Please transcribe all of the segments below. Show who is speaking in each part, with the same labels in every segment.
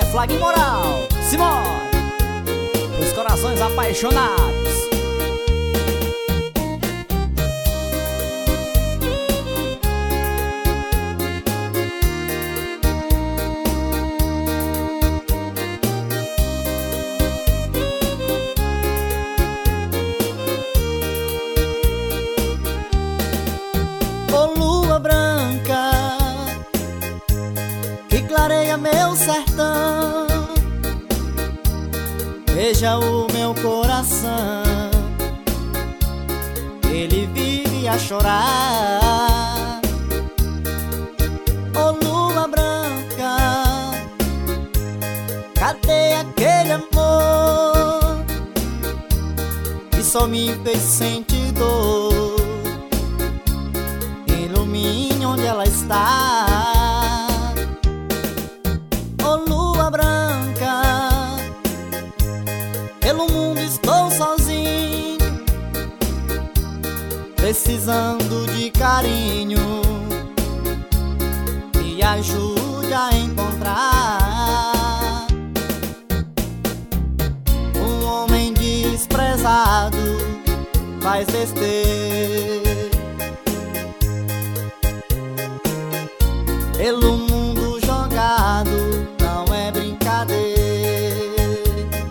Speaker 1: Flag Moral, Simone, os corações apaixonados.
Speaker 2: Ô lua branca, que clareia meu sertão, veja o meu coração, ele vive a chorar. Ô lua branca, cadê aquele amor que só me fez sentir dor? Ilumine onde ela está. Ô lua branca, pelo mundo estou sozinho, precisando de carinho, me ajude a encontrar um homem desprezado, faz besteira pelo mundo jogado, não é brincadeira.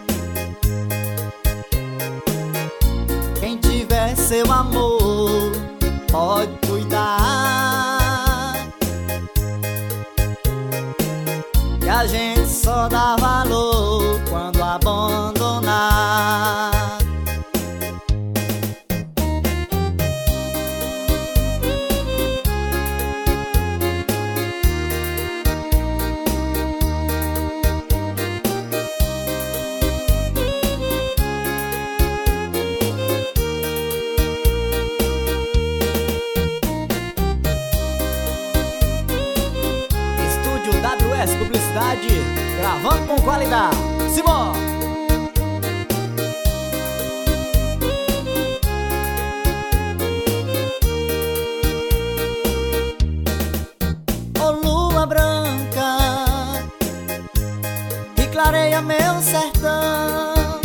Speaker 2: Quem tiver seu amor pode cuidar, que a gente só dá valor quando abandonar.
Speaker 1: WS Publicidade, gravando com qualidade. Simone.
Speaker 2: Ô lua branca, que clareia meu sertão,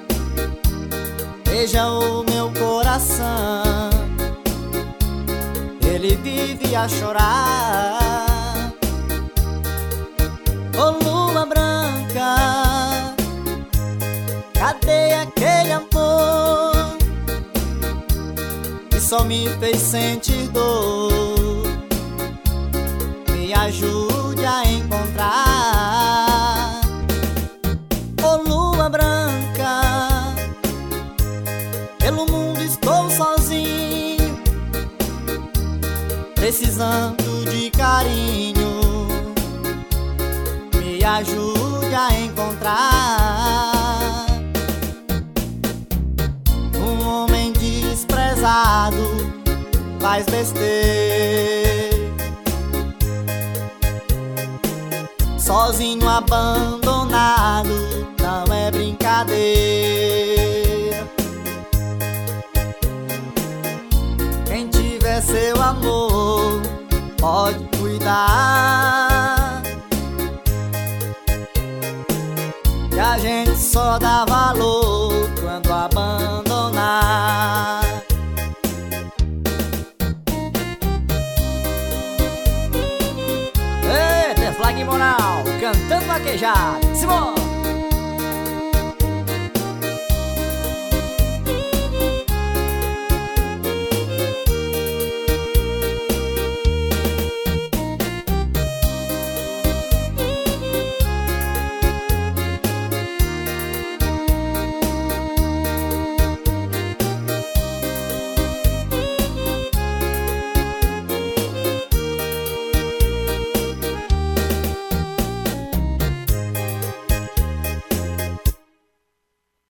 Speaker 2: veja o meu coração, ele vive a chorar. Ô lua branca, cadê aquele amor que só me fez sentir dor? Me ajude a encontrar. Ô lua branca, pelo mundo estou sozinho, precisando de carinho, me ajude a encontrar um homem desprezado, faz besteira, sozinho abandonado, não é brincadeira. Quem tiver seu amor pode cuidar, que a gente só dá valor quando abandonar.
Speaker 1: Eita, Flag Moral, cantando vaquejado. Simone.